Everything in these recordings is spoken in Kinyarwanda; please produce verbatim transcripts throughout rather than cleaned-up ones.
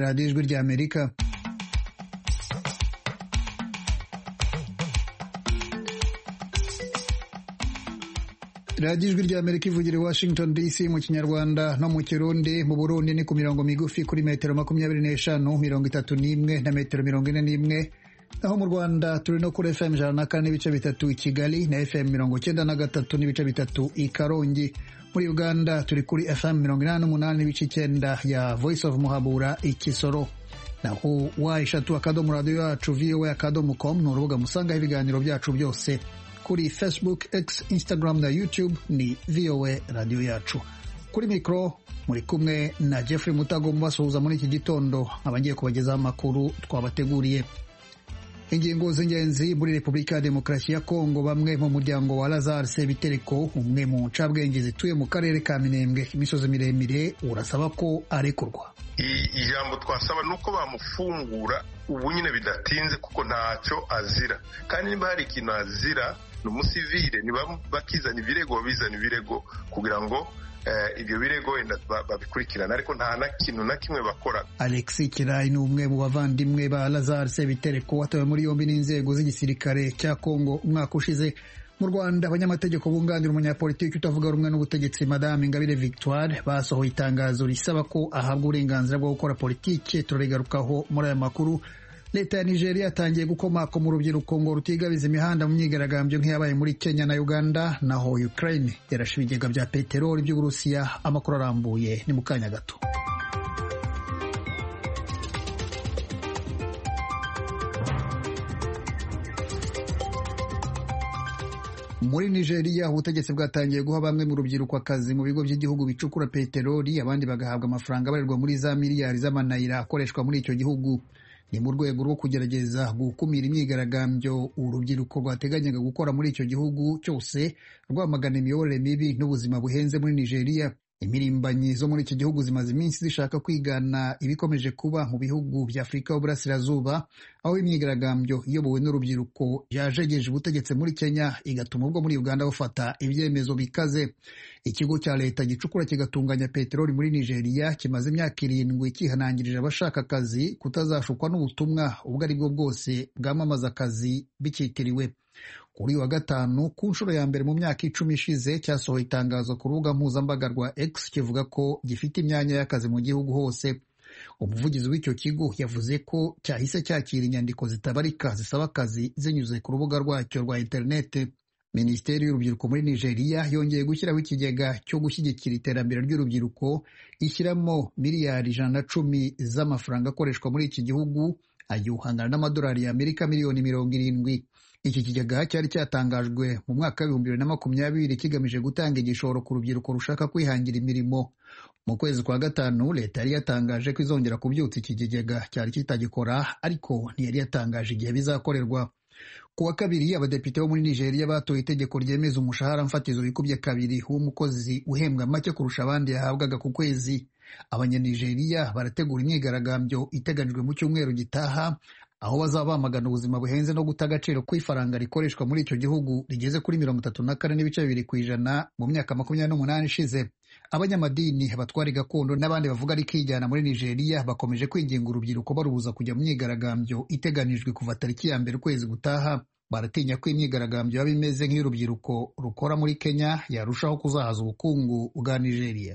radiyo ijwi ry'Amerika. radiyo ijwi ry'Amerika ivugira i Washington D C mu Kinyarwanda no mu Kirundi. Mu Burundi ni ku mirongo migufi kuri metero makumyabiri n'eshanu, mirongo itatu n'imwe na metero mirongo ine n'imwe. Naho mu Rwanda turi no kuri F M ijana na kane n'ibice bitatu i Kigali na F M mirongo cyenda na gatatu n'ibice bitatu i Karongi. Muri Uganda turi kuri F M mirongo inani n'umunani n'ibice icyenda ya Voice of Muhabura i Kisoro. Naho wayishatu akadomo radio yacu v o a akadomo com ni urubuga musangaho ibiganiro byacu byose. Kuri Facebook, X, Instagram na YouTube ni V O A radio yacu. Kuri mikro muri kumwe na Jeffrey Mutago mubasuhuza muri iki gitondo abagiye kubagezaho amakuru twabateguriye. Ingingo z'ingenzi muri Repubulika ya Demokarasi ya Kongo. Bamwe mu muryango wa Lazare Sebitereko, umwe mu ncabwenge zituye mu karere ka Minembwe imisozi miremire, urasaba ko arekurwa. Ijambo twasaba nuko bamufungura ubu nyine bidatinze kuko ntacyo azira, kandi niba hari ikintu azira ni umusivile. Niba bakizana ibirego babizana ibirego kugira ngo ibyo birego wenda babikurikirana, ariko nta na kintu na kimwe bakora. Alexis Kirayi ni umwe mu bavandimwe ba Lazare Sebitereko watawe muri yombi n'inzego z'igisirikare cya Kongo umwaka ushize. Mu Rwanda abanyamategeko bunganira umunyapolitiki utavuga rumwe n'ubutegetsi Madame Ingabire Victoire basohoye itangazo risaba ko ahabwa uburenganzira bwo gukora politiki. Turarigarukaho muri aya makuru. Leta ya Nigeria yatangiye gukomako mu rubyiruko ngo rutigabiza imihanda mu myigaragambyo nk'iyabaye muri Kenya na Uganda. Naho Ukraine yarashe ibigega bya peteroli by'Uburusiya. Amakuru arambuye ni mu kanya gato. Muri Nigeria ubutegetsi bwatangiye guha bamwe mu rubyiruko akazi mu bigo by'igihugu bicukura peteroli, abandi bagahabwa amafaranga abarirwa muri za miliyari z'amanayira akoreshwa muri icyo gihugu. Ni mu rwego rwo kugerageza gukumira imyigaragambyo urubyiruko rwateganyaga gukora muri icyo gihugu cyose rwamagana imiyoborere mibi n'ubuzima buhenze muri Nigeria. Imirimbanyi zo muri iki gihugu zimaze iminsi zishaka kwigana ibikomeje kuba mu bihugu bya Afurika y'Uburasirazuba, aho imyigaragambyo iyobowe n'urubyiruko yajegeje ubutegetsi muri Kenya igatuma ubwo muri Uganda bufata ibyemezo bikaze. Ikigo cya leta gicukura kigatunganya peteroli muri Nigeria kimaze imyaka irindwi kihanangirije abashaka akazi kutazashukwa n'ubutumwa ubwo ari bwo bwose bwamamaza akazi bikitiriwe. Kuri wa gatanu ku nshuro ya mbere mu myaka icumi ishize cyasohoye itangazo ku rubuga mpuzambaga rwa X kivuga ko gifite imyanya y'akazi mu gihugu hose. Umuvugizi w'icyo kigo yavuze ko cyahise cyakira inyandiko zitabarika zisaba akazi zinyuze ku rubuga rwacyo rwa interineti. Minisiteri y'urubyiruko muri Nigeria yongeye gushyiraho ikigega cyo gushyigikira iterambere ry'urubyiruko, ishyiramo miliyari ijana na cumi z'amafaranga akoreshwa muri iki gihugu, ayuhangana n'amadolari y'Amerika miliyoni mirongo irindwi. Iki kigega cyari cyatangajwe mu mwaka w'ibihumbi bibiri na makumyabiri kigamije gutanga igishoro ku rubyiruko rushaka kwihangira imirimo. Mu kwezi kwa gatanu leta yari yatangaje ko izongera kubyutsa iki kigega cyari kitagikora, ariko ntiyari yatangaje igihe bizakorerwa. Ku wa kabiri abadepite bo muri Nigeria batoye itegeko ryemeza umushahara mfatizo wikubye kabiri w'umukozi uhembwa make kurusha abandi yahabwaga ku kwezi. Abanyanigeria barategura imyigaragambyo iteganijwe mu cyumweru gitaha, aho bazaba bamagana ubuzima buhenze no guta agaciro kw'ifaranga rikoreshwa muri icyo gihugu rigeze kuri mirongo itatu na kane n'ibice bibiri ku ijana mu myaka makumyabiri n'umunani ishize. Abanyamadini, abatwari gakondo n'abandi bavuga ari kwijyana muri Nigeria bakomeje kwinginga urubyiruko barubuza kujya mu myigaragambyo iteganijwe kuva tariki ya mbere ukwezi gutaha. Baratinya ko imyigaragambyo yaba imeze nk'iy'urubyiruko rukora muri Kenya yarushaho kuzahaza ubukungu bwa Nigeria.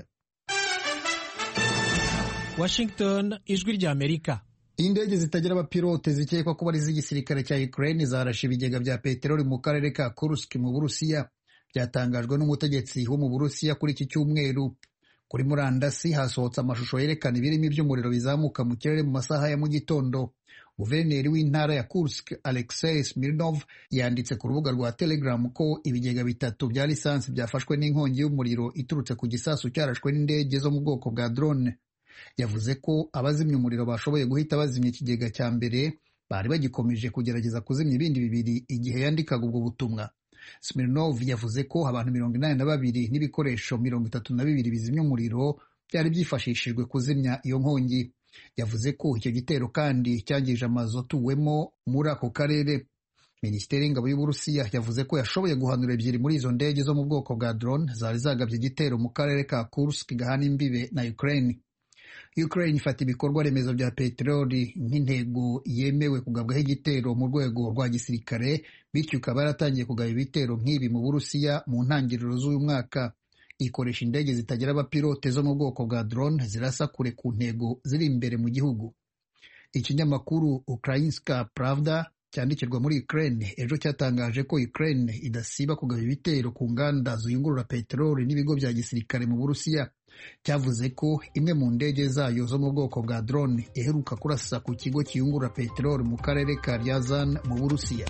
Washington, ijwi ry'Amerika. Indege zitagira abapilote zikekwa kuba ari iz'igisirikare cya Ukraine zarashe ibigega bya peteroli mu karere ka Kursk mu Burusiya. Byatangajwe n'umutegetsi wo mu Burusiya kuri iki cyumweru. Kuri murandasi hasohotse amashusho yerekana ibirimi by'umuriro bizamuka mu kirere mu masaha ya mu gitondo. Guverineri w'intara ya Kursk Alexei Smirnov yanditse ku rubuga rwa Telegram ko ibigega bitatu bya lisansi byafashwe n'inkongi y'umuriro iturutse ku gisasu cyarashwe n'indege zo mu bwoko bwa drone. Yavuze ko abazimya umuriro bashoboye guhita bazimya ikigega cya mbere, bari bagikomeje kugerageza kuzimya ibindi bibiri igihe yandikaga ubwo butumwa. Smirnov yavuze ko abantu mirongo inani na babiri n'ibikoresho mirongo itatu na bibiri bizimya umuriro byari byifashishijwe kuzimya iyo nkongi. Yavuze ko icyo gitero kandi cyangije amazu atuwemo muri ako karere. Minisiteri y'ingabo y'Uburusiya yavuze ko yashoboye guhanura ebyiri muri izo ndege zo mu bwoko bwa drone zari zagabye igitero mu karere ka Kursk gahana imbibe na Ukraine. Ukraine ifata ibikorwa remezo bya peteroli nk'intego yemewe kugabwaho igitero mu rwego rwa gisirikare, bityo ikaba yaratangiye kugaba ibitero nk'ibi mu Burusiya mu ntangiriro z'uyu mwaka. Ikoresha indege zitagira abapilote zo mu bwoko bwa drone zirasa kure ku ntego ziri imbere mu gihugu. Ikinyamakuru Ukrainska Pravda cyandikirwa muri Ukraine ejo cyatangaje ko Ukraine idasiba kugaba ibitero ku nganda ziyungurura peteroli n'ibigo bya gisirikare mu Burusiya. Cyavuze ko imwe mu ndege zayo zo mu bwoko bwa drone iheruka kurasa ku kigo kiyungurura peteroli mu karere ka Ryazan mu Burusiya.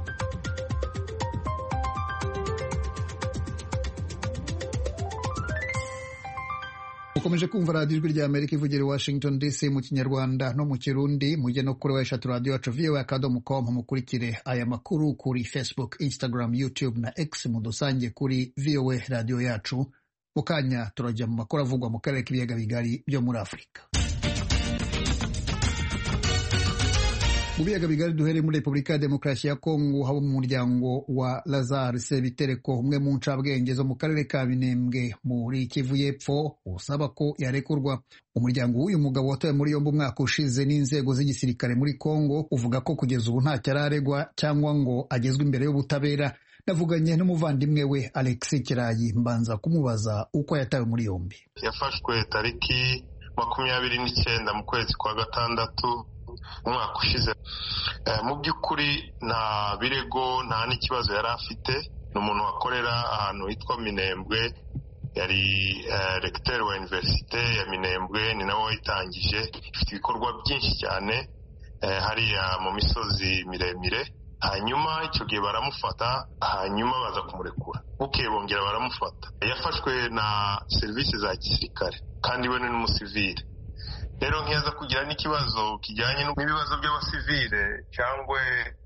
Mukomeje kumva radiyo ijwi rya Amerika ivugira i Washington D C mu Kinyarwanda no mu Kirundi. Mujye no kuri weshatu radiyo yacu v o a akadomo com mukurikire aya makuru kuri Facebook, Instagram, YouTube na X mudusange kuri V O A radiyo yacu. Mu kanya turajya mu makuru avugwa mu karere k'ibiyaga bigari byo muri Afurika. Mu biyaga bigari duhere muri Repubulika ya Demokarasi ya Kongo, haba mu muryango wa Lazare Sebitereko, umwe mu ncabwenge zo mu karere ka Minembwe muri Kivu y'Epfo, usaba ko yarekurwa. Umuryango w'uyu mugabo watowe muri yombi umwaka ushize n'inzego z'igisirikare muri Kongo uvuga ko kugeza ubu ntacyo araregwa cyangwa ngo agezwe imbere y'ubutabera. Navuganye n'umuvandimwe we Alexis Kirayi mbanza kumubaza uko yatawe muri yombi. Yafashwe tariki makumyabiri n'icyenda mu kwezi kwa gatandatu umwaka ushize. Mu by'ukuri nta birego nta n'ikibazo yari afite. Ni umuntu wakorera ahantu hitwa Minembwe, yari recteur wa universite ya Minembwe, ni nawe wayitangije. Ifite ibikorwa byinshi cyane hariya mu misozi miremire. Hanyuma icyo gihe baramufata, hanyuma baza kumurekura. Bukeye bongera baramufata. Yafashwe na serivisi za gisirikare kandi we ni n'umusivile. Rero nkiyaza kugira n'ikibazo kijyanye n'ibibazo by'abasivile cyangwa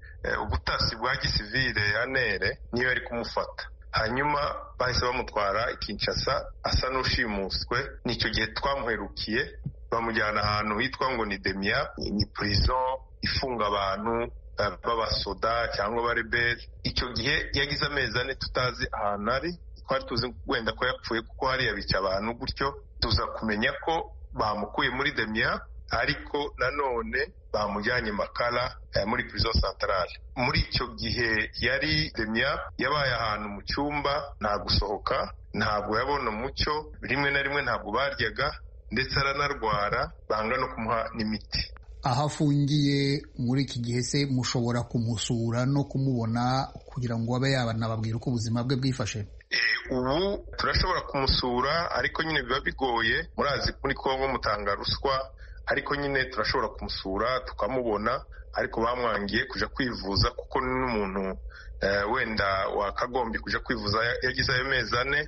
ubutasi bwa gisivile anere niyo yari kumufata. Hanyuma bahise bamutwara i Kinshasa asa n'ushimuswe. N'icyo gihe twamuherukiye bamujyana ahantu hitwa ngo ni Demia, ni prison ifunga abantu b'abasoda cyangwa abarebeli. Icyo gihe yagize amezi ane tutazi ahantu ari. Twari tuzi wenda ko yapfuye kuko hariya bica abantu gutyo. Tuza kumenya ko bamukuye muri Demia ariko nanone bamujyanye Makala eh, muri prison centrale. Muri icyo gihe yari Demia yabaye ahantu mu cyumba, nta gusohoka, ntabwo yabona umucyo, rimwe na rimwe ntabwo baryaga, ndetse aranarwara, banga no kumuha n'imiti. Aho afungiye muri iki gihe se mushobora kumusura no kumubona kugira ngo abe yabanababwira uko ubuzima bwe bwifashe? Ubu turashobora kumusura ariko nyine biba bigoye. Murazi muri Kongo mutanga ruswa, ariko nyine turashobora kumusura tukamubona, ariko bamwangiye kuja kwivuza kuko n'umuntu uh, wenda wakagombye kuja kwivuza yagize ayo mezi ane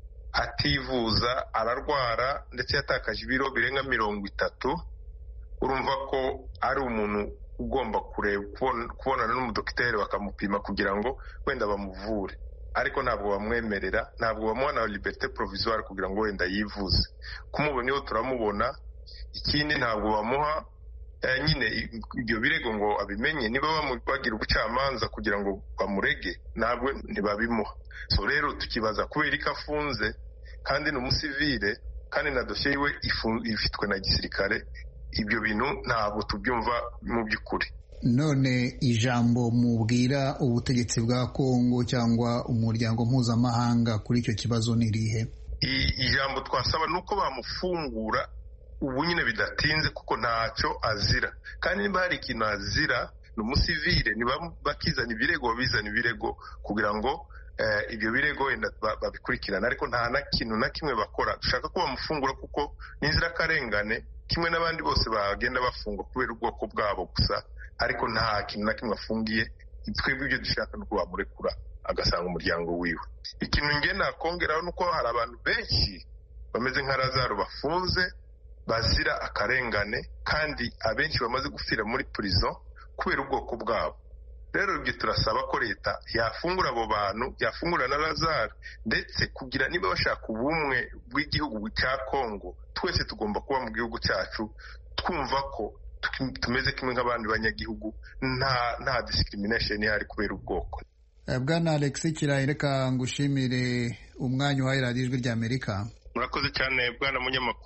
ativuza, ararwara ndetse yatakaje ibiro birenga mirongo itatu. Urumva ko ari umuntu ugomba kureba kubonana n'umudokiteri bakamupima kugira ngo wenda bamuvure, ariko ntabwo bamwemerera, ntabwo bamuha na liberté provisoire kugira ngo wenda yivuze. Kumubona iyo turamubona. Ikindi ntabwo bamuha eh, nyine ibyo birego ngo abimenye. Niba bagira ubucamanza kugira ngo bamurege, ntabwo ntibabimuha. So rero tukibaza kubera ko afunze kandi ni umusivile kandi na dosiye yiwe ifitwe na gisirikare. Ibyo bintu ntabwo tubyumva mu by'ukuri. None ijambo mubwira ubutegetsi bwa Kongo cyangwa umuryango mpuzamahanga kuri icyo kibazo ni irihe? Ijambo twasaba nuko bamufungura ubu nyine bidatinze kuko ntacyo azira, kandi niba hari ikintu azira ni umusivile. Niba bakizana ibirego babizana ibirego kugira ngo eh, ibyo birego wenda babikurikirana, ariko nta na kintu na kimwe bakora. Dushaka ko bamufungura kuko n'inzirakarengane kimwe n'abandi bose bagenda bafungwa kubera ubwoko bwabo gusa, ariko nta kintu na kimwe afungiye. Twebwe ibyo dushaka nuko bamurekura agasanga umuryango wiwe. Ikintu nge nakongeraho nuko hari abantu benshi bameze nka Lazaro bafunze bazira akarengane, kandi abenshi bamaze gupfira muri prison kubera ubwoko bwabo. Rero ibyo turasaba ko leta yafungura abo bantu, yafungura na Lazaro, ndetse kugira niba bashaka ubumwe bw'igihugu cya Kongo, twese tugomba kuba mu gihugu cyacu twumva ko tumeze kimwe nk'abandi banyagihugu, nta nta discrimination ihari kubera ubwoko. Bwana Alexis Kirayi, reka ngushimire umwanya uhaye radiyo ijwi rya Amerika. Murakoze cyane bwana munyamakuru.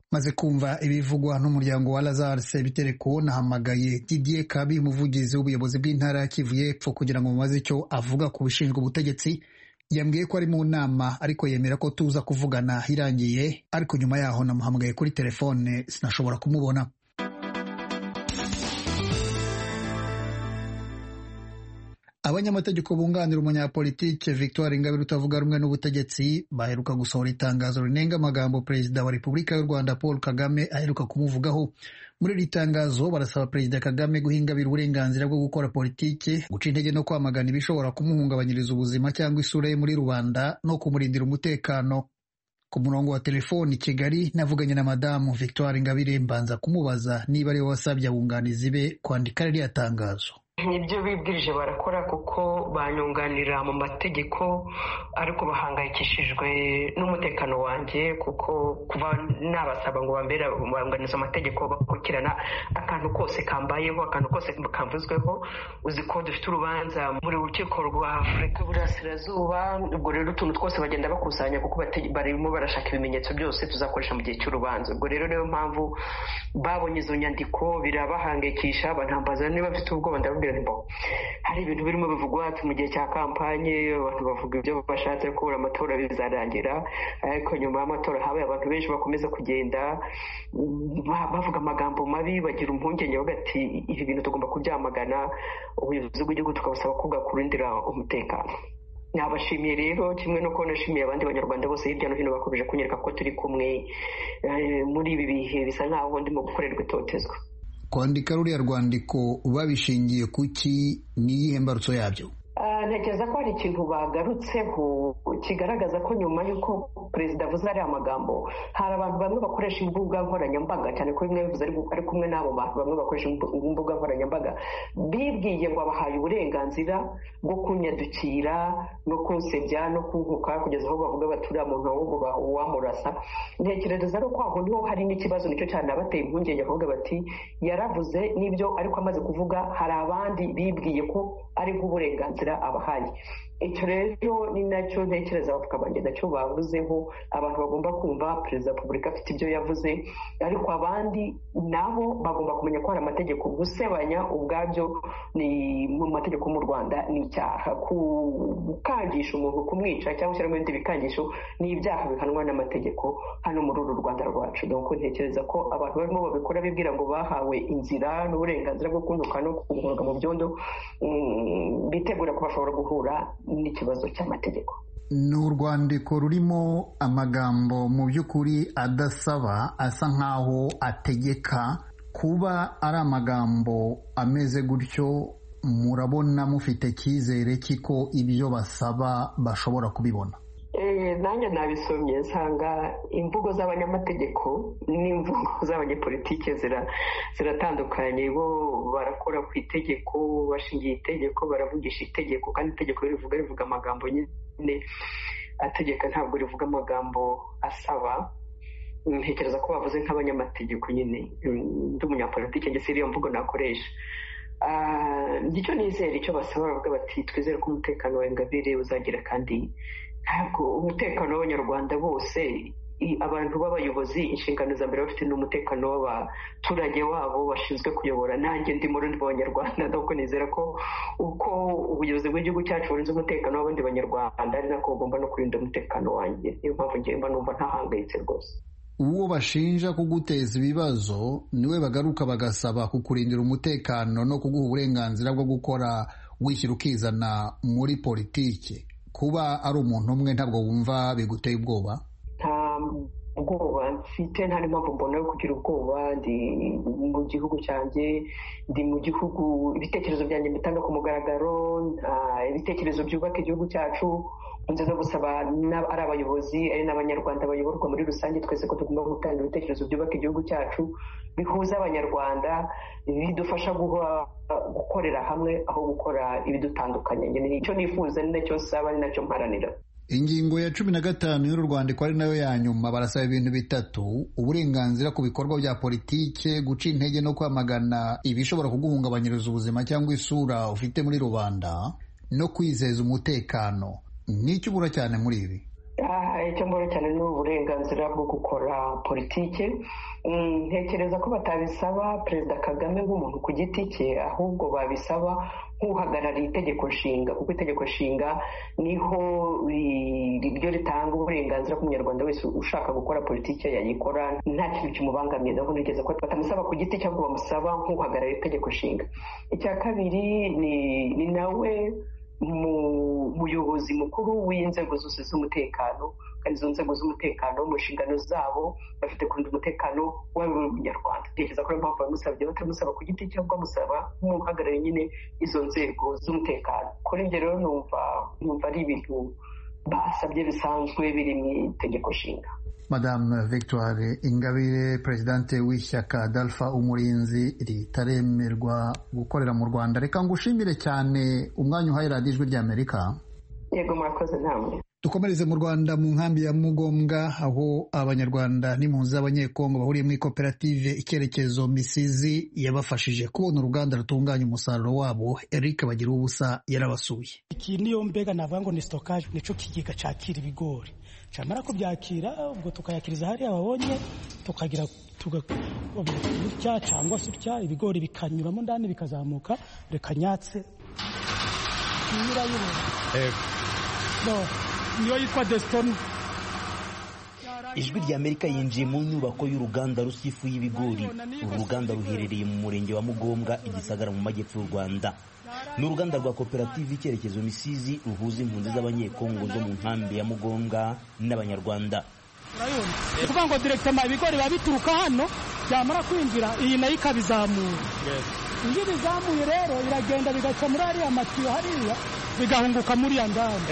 maze kumva ibivugwa n'umuryango wa Lazare Sebitereko nahamagaye Didier Kabi umuvugizi w'ubuyobozi bw'intara ya Kivu y'Epfo kugira ngo mumaze icyo avuga ku bishinzwe ubutegetsi. Yambwiye ko ari mu nama ariko yemera ko tuza kuvugana irangiye, ariko nyuma yaho namuhamagaye kuri telefone sinashobora kumubona. Abanyamategeko bunganira umunyapolitike Victoire Ingabire utavuga rumwe n'ubutegetsi baheruka gusohora itangazo rinenga amagambo Perezida wa Repubulika y'u Rwanda Paul Kagame aheruka kumuvugaho. Muri iri tangazo barasaba Perezida Kagame guha Ingabire uburenganzira bwo gukora politike, guca intege no kwamagana ibishobora kumuhungabanyiriza ubuzima cyangwa isura ye muri rubanda no kumurindira umutekano. Ku murongo wa telefoni Kigali navuganye na Madamu Victoire Ingabire mbanza kumubaza niba ari we wasabye abunganizi be kwandika ririya tangazo. Nibyo bibwirije barakora kuko banyunganira mu mategeko ariko bahangayikishijwe n'umutekano wanjye kuko kuva nabasaba ngo bambere banganiza amategeko bakurikirana akantu kose kambayeho akantu kose kamvuzweho. Uzi ko dufite urubanza muri urukiko rwa Afurika y'Uburasirazuba, ubwo rero utuntu twose bagenda bakusanya kuko barimo barashaka ibimenyetso byose tuzakoresha mu gihe cy'urubanza. Ubwo rero niyo mpamvu babonye izo nyandiko birabahangayikisha, banambaza niba bafite ubwoba. Ndababwira hari ibintu birimo bivugwa mu gihe cya kampanye, abantu bavuga ibyo bashatse ko amatora bizarangira, ariko nyuma y'amatora habaye abantu benshi bakomeza kugenda bavuga amagambo mabi, bagira impungenge bavuga ati ibi bintu tugomba kubyamagana, ubuyobozi bw'igihugu tukabusaba ko bwakurindira umutekano. Nabashimiye rero kimwe no kubona nashimiye abandi banyarwanda bose hirya no hino bakomeje kunyereka ko turi kumwe muri ibi bihe bisa nkaho ndimo gukorerwa itotezwa. Kwandika ruriya rwandiko babishingiye kuki, niyihe mbarutso yabyo? Ntekereza ko hari ikintu bagarutseho kigaragaza ko nyuma y'uko perezida avuze ari amagambo hari abantu bamwe bakoresha imbuga nkoranyambaga, cyane ko bimwe bivuze ari kumwe n'abo bantu bamwe bakoresha imbuga nkoranyambaga, bibwiye ngo abahaye uburenganzira bwo kunyadukira no kunsebya no kunkuka kugeza aho bavuga bati uriya muntu ahubwo wamurasa. Ntekereza ko aho niho hari n'ikibazo, nicyo cyane abateye impungenge bavuga bati yaravuze n'ibyo ariko amaze kuvuga hari abandi bibwiye ko ari nk'uburenganzira abahaye. Icyo rero ni nacyo ntekereza abavuga banjye nacyo bavuzeho, abantu bagomba kumva perezida wa repubulika afite ibyo yavuze, ariko abandi nabo bagomba kumenya ko hari amategeko. Gusebanya ubwabyo ni mu mategeko mu Rwanda ni icyaha, gukangisha umuntu kumwica cyangwa gushyiramo ibindi bikangisho ni ibyaha bihanwa n'amategeko hano muri uru Rwanda rwacu. Donc ntekereza ko abantu barimo babikora bibwira ngo bahawe inzira n'uburenganzira bwo kuntuka no kuguhunga mu byondo, bitegura ko bashobora guhura n'ikibazo cy'amategeko. Ni urwandiko rurimo amagambo mu by'ukuri adasaba, asa nk'aho ategeka. Kuba ari amagambo ameze gutyo, murabona mufite icyizere cy'iko ibyo basaba bashobora kubibona? Nanjye nabisomye nsanga imvugo z'abanyamategeko n'imvugo z'abanyepolitike ziratandukanye. Bo barakora ku itegeko, bashingiye itegeko, baravugisha itegeko, kandi itegeko rivuga rivuga amagambo nyine ategeka, ntabwo rivuga amagambo asaba. Ntekereza ko bavuze nk'abanyamategeko nyine, ndi umunyapolitike njye si iriyo mvugo nakoresha. Nicyo nizera icyo basaba, baravuga bati twizere ko umutekano wa Ingabire uzagira, kandi ntabwo umutekano w'abanyarwanda bose, abantu b'abayobozi inshingano za mbere bafite n'umutekano w'abaturage wabo bashinzwe kuyobora. Nanjye ndi muri abo banyarwanda, nuko nizera ko uko ubuyobozi bw'igihugu cyacu burinze umutekano w'abandi banyarwanda ari nako bugomba no kurinda umutekano wanjye. Niyo mpamvu njye mba numva ntahangayitse rwose. Uwo bashinja kuguteza ibibazo niwe bagaruka bagasaba kukurindira umutekano no kuguha uburenganzira bwo gukora wishyira ukizana muri politiki. Kuba ari umuntu umwe ntabwo wumva biguteye ubwoba? Nta ubwoba mfite, nta n'impamvu mbona yo kugira ubwoba. Ndi mu gihugu cyanjye, ndi mu gihugu, ibitekerezo byanjye mbitanga ku mugaragaro, ibitekerezo byubaka igihugu cyacu. Nze no gusaba ari abayobozi ari n'abanyarwanda bayoborwa muri rusange, twese ko tugomba gutanga ibitekerezo byubaka igihugu cyacu, bihuza abanyarwanda, bidufasha gukorera hamwe aho gukora ibidutandukanye. Nicyo nifuza, ni nacyo saba, ni nacyo mparanira. Ingingo ya cumi na gatanu y'uru rwandiko ari nayo ya nyuma, barasaba ibintu bitatu: uburenganzira ku bikorwa bya politike, guca intege no kwamagana ibishobora kuguhungabanyiriza ubuzima cyangwa isura ufite muri rubanda, no kwizeza umutekano. N'icyo ubura cyane muri ibi? icyo mbona cyane ni uburenganzira bwo gukora politike. Ntekereza ko batabisaba Perezida Kagame nk'umuntu ku giti cye, ahubwo babisaba nk'uhagarariye itegeko nshinga, kuko itegeko nshinga niho ryo ritanga uburenganzira ku munyarwanda wese ushaka gukora politike yayikora nta kintu kimubangamiye. Ndaho ntekereza ko batamusaba ku giti cye, ahubwo bamusaba nk'uhagarariye itegeko nshinga. Icya kabiri ni, ni nawe umuyobozi mukuru w'inzego zose z'umutekano, kandi izo nzego z'umutekano mu nshingano zabo bafite kurinda umutekano w'abanyarwanda. Ntekereza ko ariyo mpamvu bamusabye, batamusaba ku giti cye, bamusaba nk'uhagarariye nyine izo nzego z'umutekano. Kuri ibyo rero numva numva ari ibintu basabye bisanzwe biri mu itegeko nshinga. Madame Victoire Ingabire, Presidente w'ishyaka Dalpha Umurinzi ritaremerwa gukorera mu Rwanda, reka ngushimire cyane umwanya uhaye radiyo Ijwi ry'Amerika. Yego, murakoze namwe. Dukomereze mu Rwanda, mu nkambi ya Mugombwa, aho abanyarwanda n'impunzi z'abanyekongo bahuriye muri koperative Icyerekezo Misizi yabafashije kubona uruganda rutunganya umusaruro wabo. Eric Bagiruwubusa yarabasuye. Iki niyo mbega navuga ngo ni stockage, nico kigega cyakira ibigori, camara kubyakira ubwo tukayakiriza hariya babonye, tukagira tugacya cyangwa se utya ibigori bikanyuramo ndani bikazamuka rekanyatse nyira y'ubu eh no niyo yitwa Deston. Ijwi ry'Amerika yinjiye mu nyubako y'uruganda rusifu y'ibigori. Uru ruganda ruherereye mu murenge wa Mugombwa, Igisagara, mu majyepfo y'u Rwanda. Ni uruganda rwa koperative Icyerekezo Misizi ruhuza impunzi z'abanyekongo zo mu nkambi ya Mugombwa n'abanyarwanda. Kuvuga ngo directement ibigori babituruka hano byamara kwinjira iyi nayo ikabizamura. Iyo bizamuye rero iragenda bigaca muri ariya matiyo hariya bigahunguka muri ya nganda.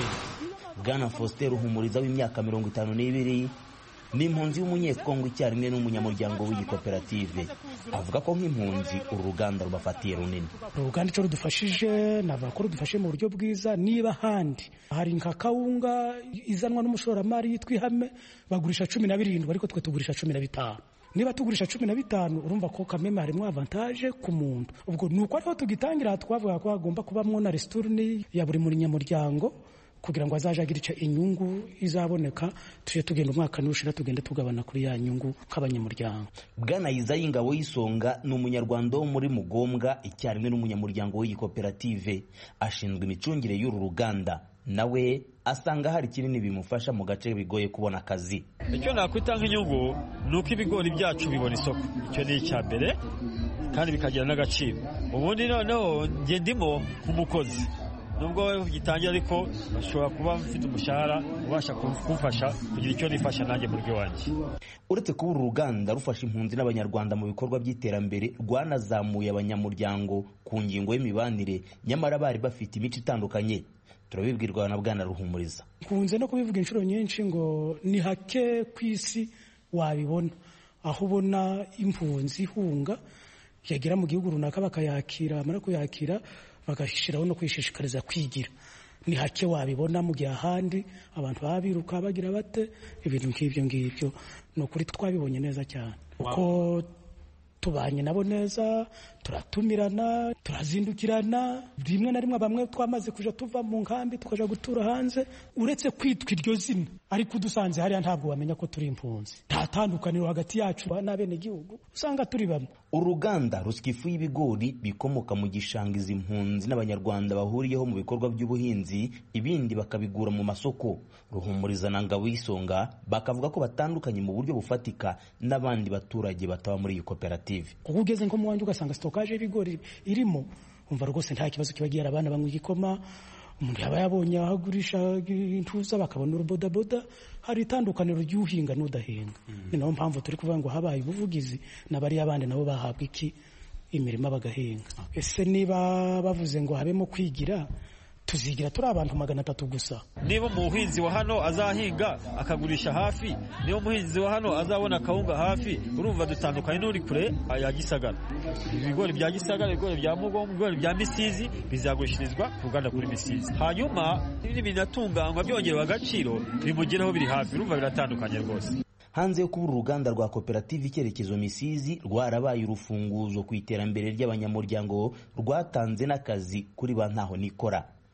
Bwana Faustin Ruhumuriza w'imyaka mirongo itanu n'ibiri ni impunzi y'umunyekongo icyarimwe n'umunyamuryango w'iyi koperative. Avuga ko nk'impunzi uru ruganda rubafatiye runini. Uruganda cyo rudufashije n'abakuru dufashe mu buryo bwiza. Niba handi hari nka kawunga izanwa n'umushoramari yitwa Ihame bagurisha cumi na birindwi, ariko twe tugurisha cumi na bitanu. Niba tugurisha cumi na bitanu urumva ko kameme harimo avantage ku muntu. Ubwo nuko ariho tugitangira twavuga ko hagomba kubamwo na restaurant ya buri munyamuryango kugira ngo azaje agira inyungu izaboneka, tuje tugenda umwaka n'ushira tugenda tugabana kuri ya nyungu k'abanyamuryango. Bwana Izayi Ngabo y'Isonga ni umunyarwanda wo muri Mugombwa icyarimwe n'umunyamuryango w'iyi koperative, ashinzwe imicungire y'uru ruganda. Nawe asanga hari kinini bimufasha mu gace bigoye kubona akazi. Icyo nakwita nk'inyungu nuko ibigori byacu bibona isoko, icyo ni icya mbere kandi bikagira n'agaciro. Ubundi noneho nge ndimo nk'umukozi, nubwo gitangira ariko bashobora kuba mfite umushahara ubasha kumfasha kugira icyo nifasha nanjye mu rugo wanjye. Uretse kuba uru ruganda rufasha impunzi n'abanyarwanda mu bikorwa by'iterambere, rwanazamuye abanyamuryango ku ngingo y'imibanire, nyamara bari bafite imico itandukanye. Turabibwirwa na Bwana Ruhumuriza. Kunze no kubivuga inshuro nyinshi ngo ni hake kwisi wabibona aho ubona impunzi hunga yagera mu gihugu runaka bakayakira, amara kuyakira bagashiraho no kwishishikariza kwigira. Ni hake wabibona mu gihe ahandi abantu babiruka bagira bate ibintu nk'ibyo ngibyo. No kuri twabibonye neza cyane uko tubanye nabo neza, turatumirana, turazindukirana. Rimwe na rimwe bamwe twamaze kuja tuva mu nkambi tukaja gutura hanze, uretse kwitwa iryo zina, ariko dusanze hariya ntabwo wamenya ko turi impunzi. Nta tandukaniro hagati yacu n'abene gihugu, usanga turi bamwe. Uruganda rusya ifu y'ibigori bikomoka mu gishanga izi impunzi n'abanyarwanda bahuriyeho mu bikorwa by'ubuhinzi, ibindi bakabigura mu masoko. Ruhumuriza na Ngabo y'Isonga bakavuga ko batandukanye mu buryo bufatika n'abandi baturage bataba muri iyi koperative. Kuko ugeze nko mu wanjye ugasanga stockage y'ibigori irimo, umva rwose nta kibazo kibagira abana banywa igikoma. Umuntu yaba yabonye ahagurisha intuza bakabona urubodaboda. Hari itandukaniro ry'uhinga n'udahinga. Ni nayo mpamvu turi kuvuga ngo habaye ubuvugizi n'abari abandi nabo bahabwa iki imirima bagahinga. Ese niba bavuze ngo habemo kwigira, tuzigira turi abantu magana atatu gusa. Niba umuhinzi wa hano azahinga akagurisha hafi, niba umuhinzi wa hano azabona akawunga hafi, urumva dutandukanye n'uri kure ya Gisagara. Ibigori bya Gisagara, ibigori bya Mugombwa, ibigori bya Misizi bizagurishirizwa ku ruganda kuri Misizi, hanyuma ibindi binatunganywa byongerewe agaciro bimugeraho biri hafi. Urumva biratandukanye rwose. Hanze yo kuba uruganda rwa koperative Icyerekezo Misizi rwarabaye urufunguzo ku iterambere ry'abanyamuryango, rwatanze n'akazi kuri ba ntaho nikora.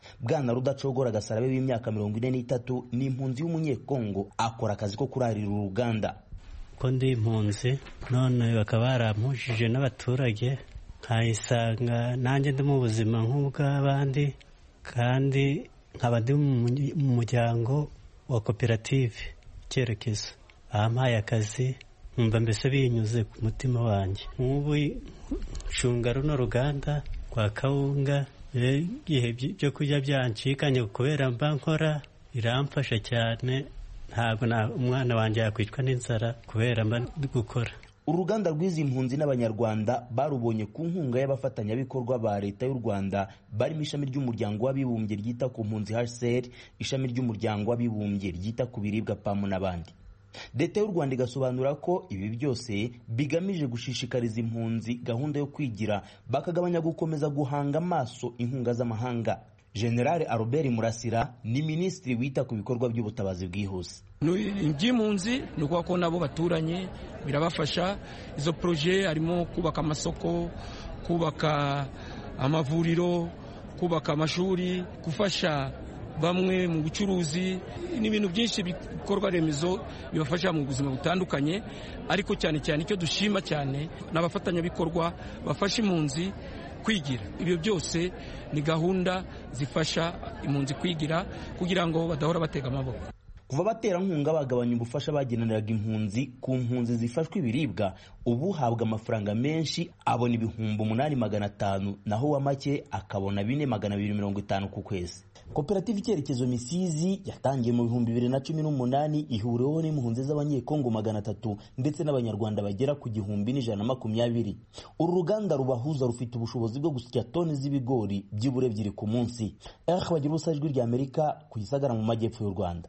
Bwana Rudacogora Gasarabe w'imyaka mirongo ine n'itatu ni impunzi y'umunyekongo, akora akazi ko kurarira uruganda. Ko ndi impunzi none bakaba barampujije n'abaturage, nkayisanga nanjye ndi mu buzima nk'ubw'abandi, kandi nkaba ndi mu muryango wa koperative Icyerekezo. Bampaye akazi numva mbese binyuze ku mutima wanjye. Nk'ubu nshunga runo ruganda kwa kawunga, igihe byo kurya byancikanye kubera mba nkora, biramfasha cyane. Ntabwo umwana wanjye yakwicwa n'inzara kubera mba ndi gukora. Uruganda rw'izi impunzi n'abanyarwanda barubonye ku nkunga y'abafatanyabikorwa ba leta y'u Rwanda, barimo ishami ry'umuryango w'abibumbye ryita ku mpunzi H C R, ishami ry'umuryango w'abibumbye ryita ku biribwa P A M n'abandi. Leta y'u Rwanda igasobanura ko ibi byose bigamije gushishikariza impunzi gahunda yo kwigira, bakagabanya gukomeza guhanga amaso inkunga z'amahanga. General Albert Murasira ni minisitiri wita ku bikorwa by'ubutabazi bwihuse. Impunzi ni uko ko nabo baturanye birabafasha. Izo projet harimo kubaka amasoko, kubaka amavuriro, kubaka amashuri, gufasha bamwe mu bucuruzi n'ibintu byinshi bikorwa remezo bibafasha mu buzima butandukanye. Ariko cyane cyane icyo dushima cyane n'abafatanyabikorwa bafasha impunzi kwigira. Ibyo byose ni gahunda zifasha impunzi kwigira kugira ngo badahora batega amaboko. Kuva baterankunga bagabanya ubufasha bageneraga impunzi ku mpunzi zifashwe ibiribwa, ubu habwa amafaranga menshi, abona ibihumbi umunani magana atanu, naho wa make akabona bine magana abiri mirongo itanu ku kwezi. Koperative Icyerekezo Misizi yatangiye mu bihumbi bibiri na cumi n'umunani, ihuriweho n'impunzi z'abanyekongo magana atatu ndetse n'abanyarwanda bagera ku gihumbi n'ijana na makumyabiri. Uru ruganda rubahuza rufite ubushobozi bwo gusya toni z'ibigori by'ibure ebyiri ku munsi. Eric Bagirusa, Ijwi ry'Amerika, ku Gisagara mu majyepfo y'u Rwanda.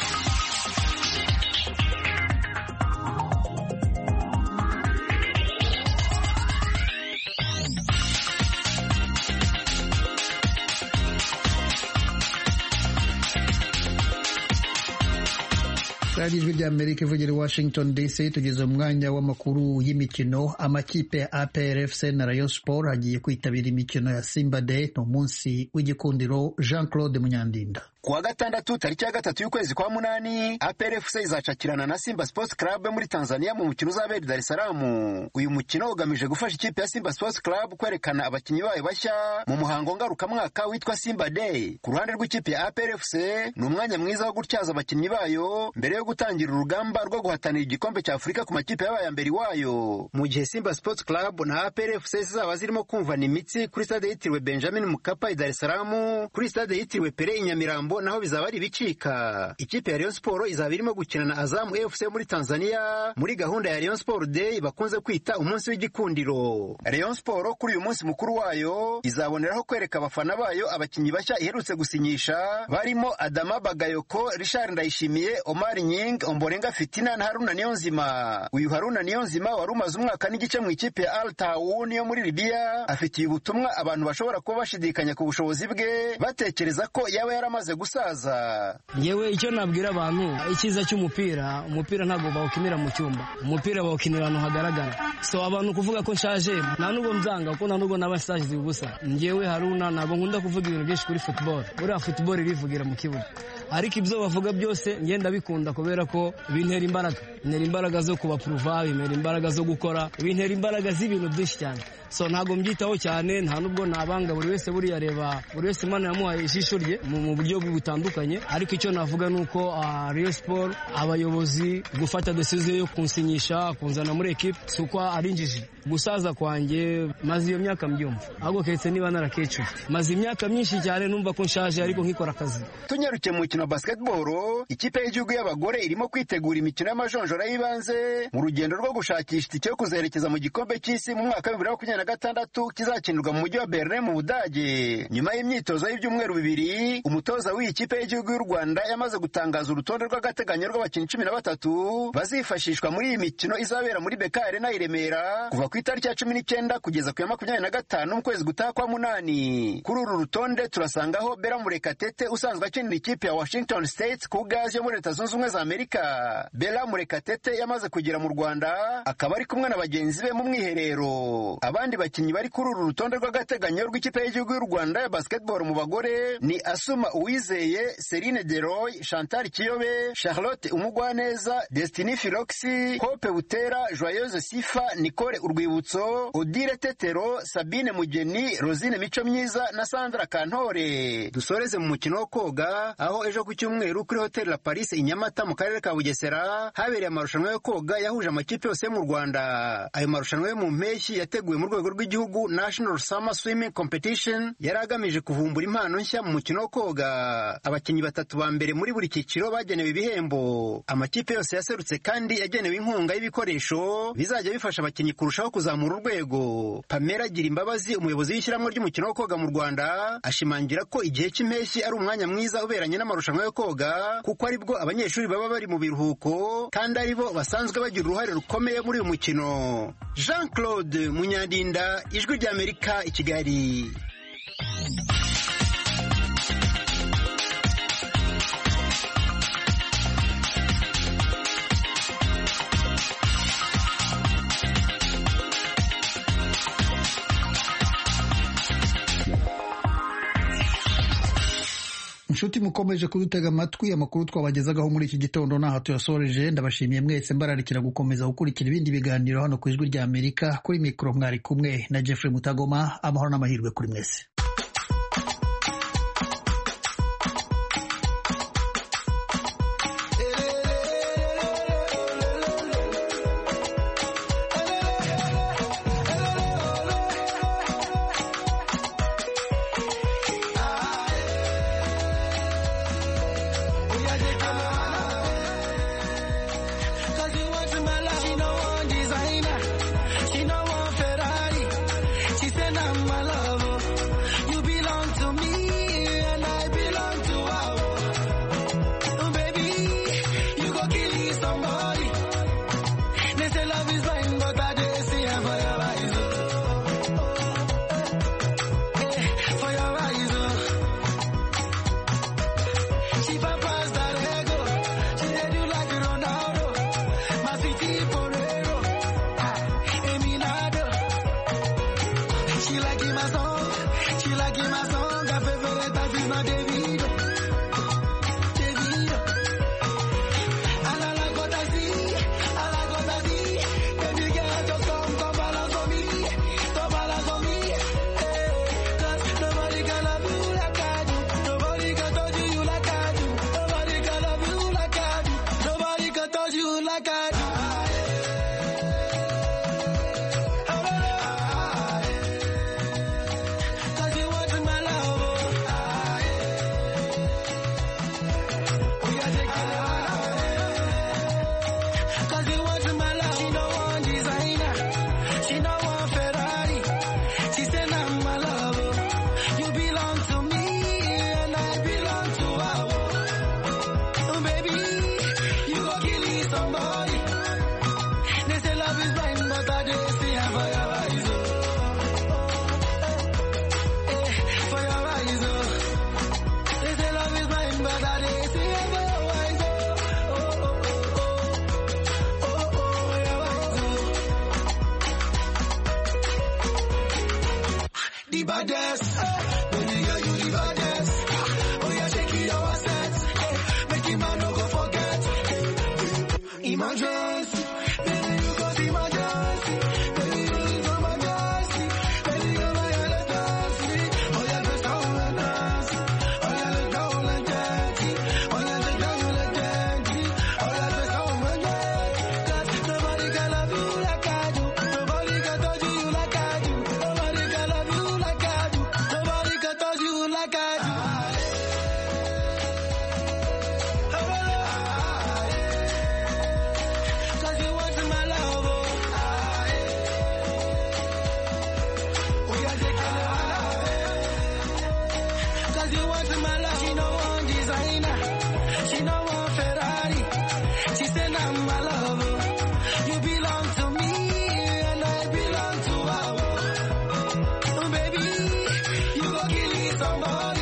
Radio Ijwi ry'Amerika ivugira i Washington D C. Tugeze umwanya w'amakuru y'imikino. Amakipe ya A P R F C na Rayon Sport hagiye kwitabira imikino ya Simba Day, no munsi w'igikundiro. Jean Claude Munyandinda. Kuwa gatandatu tariki ya gatatu y'ukwezi kwa munani, A P R F C izacakirana na Simba Sports Club muri Tanzania mu mukino uzabera Dar es Salaam. Uyu mukino ugamije gufasha ikipe ya Simba Sports Club kwerekana abakinnyi bayo bashya mu muhango ngarukamwaka witwa Simba Day. Ku ruhande rw'ikipe ya A P R F C ni umwanya mwiza wo gutyaza abakinnyi bayo mbere yo gutangira urugamba rwo guhatanira igikombe cya Afurika ku makipe y'abaye mbere wayo. Mu gihe Simba Sports Club na A P R F C zizaba zirimo kumvana imitsi kuri stade yitiriwe Benjamin Mkapa i Dar es Salaam, kuri stade yitiriwe Pele i Nyamirambo naho bizaba ari bicika. Ikipe ya Rayon Sport izaba irimo gukina na Azam F C muri Tanzania muri gahunda ya Rayon Sport Day bakunze kwita umunsi w'igikundiro. Rayon Sport kuri uyu munsi mukuru wayo izaboneraho kwereka abafana bayo abakinnyi bashya iherutse gusinyisha, barimo Adama Bagayoko, Richard Ndayishimiye, Omar Nying, Ombolenga Fitina na Haruna Niyonzima. Uyu Haruna Niyonzima wari umaze umwaka n'igice mu ikipe ya Al Tawoun yo muri Libya, afitiye ubutumwa abantu bashobora kuba bashidikanya ku bushobozi bwe, batekereza ko yaba yaramaze gusaza. Yewe icyo nabwira abantu, ikiza cy'umupira, umupira ntabwo bawukinira mu cyumba, umupira bawukinira ahantu hagaragara. So abantu kuvuga ko nshaje nta nubwo mbyanga, ko nta nubwo nabasaje ubusa. Ngewe Haruna ntabwo nkunda kuvuga ibintu byinshi kuri football, uriya football irivugira mu kibuga, ariko ibyo bavuga byose ngenda bikunda kubera ko bintera imbaraga, bintera imbaraga zo kubapuruva, bintera imbaraga zo gukora, bintera imbaraga z'ibintu byinshi cyane. So ntabwo mbyitaho cyane, nta nubwo nabanga, buri wese buri yareba, buri wese Imana yamuhaye ijisho rye mu buryo butandukanye. Ariko icyo navuga nuko uh, Rayon Sport abayobozi gufata decision yo kunsinyisha kunzana muri equipe suko arinjije. Gusaza kwanjye maze iyo myaka mbyumva, ahubwo ketse niba narakecu maze imyaka myinshi cyane numva ko nshaje ariko nkikora akazi. Tunyaruke mu mukino wa basketball, ikipe y'igihugu y'abagore irimo kwitegura imikino y'amajonjora y'ibanze mu rugendo rwo gushakisha itike yo kuzerekeza mu gikombe cy'isi mu mwaka wa bibiri na makumyabiri na gatandatu kizakinirwa mu mujyi wa Berlin mu Budage. Nyuma y'imyitozo y'ibyumweru bibiri, umutoza w'iyi kipe y'igihugu y'u Rwanda yamaze gutangaza urutonde rw'agateganyo rw'abakinnyi cumi na batatu bazifashishwa muri iyi mikino izabera muri B K Arena i Remera kuva ku itariki ya cumi n'icyenda kugeza ku ya makumyabiri na gatanu mu kwezi gutaha kwa munani. Kuri uru rutonde turasangaho Bella Murekatete usanzwe akinira ikipe ya Washington State ku gazi yo muri Leta Zunze Ubumwe za Amerika. Bella Murekatete yamaze kugera mu Rwanda akaba ari kumwe na bagenzi be mu mwiherero. Abandi abandi bakinnyi bari kuri uru rutonde rw'agateganyo rw'ikipe y'igihugu y'u Rwanda ya basketball mu bagore ni Asuma Uwizeye, Celine Deroy, Chantal Kiyobe, Charlotte Umugwaneza, Destiny Filoxi, Hope Butera, Joyeuse Sifa, Nicole Urwibutso, Odile Tetero, Sabine Mugeni, Rosine Mico Myiza na Sandra Kantore. Dusoreze mu mukino wo koga aho ejo ku cyumweru kuri Hotel La Paris i Nyamata mu karere ka Bugesera habereye amarushanwa yo koga yahuje amakipe yose mu Rwanda. Ayo marushanwa yo mu mpeshyi yateguwe mu rwego rw'igihugu National Summer Swimming Competition yari agamije kuvumbura impano nshya mu mukino wo koga. Abakinnyi batatu ba mbere muri buri cyiciro bagenewe ibihembo. Amakipe yose yaserutse kandi yagenewe inkunga y'ibikoresho bizajya bifasha abakinnyi kurushaho kuzamura urwego. Pamela Girimbabazi, umuyobozi w'ishyirahamwe ry'umukino wo koga mu Rwanda, ashimangira ko igihe cy'impeshyi ari umwanya mwiza uberanye n'amarushanwa yo koga kuko aribwo abanyeshuri baba bari mu biruhuko kandi aribo basanzwe bagira uruhare rukomeye muri uyu mukino. Jean Claude Munyandinda, Ijwi ry'Amerika, i Kigali. Inshuti mukomeje kudutega amatwi, amakuru twabagezagaho muri iki gitondo naho tuyasoreje. Ndabashimiye mwese, mbararikira gukomeza gukurikira ibindi biganiro hano ku Ijwi ry'Amerika. Kuri mikoro mwari kumwe na Jeffrey Mutagoma. Amahoro n'amahirwe kuri mwese. Somebody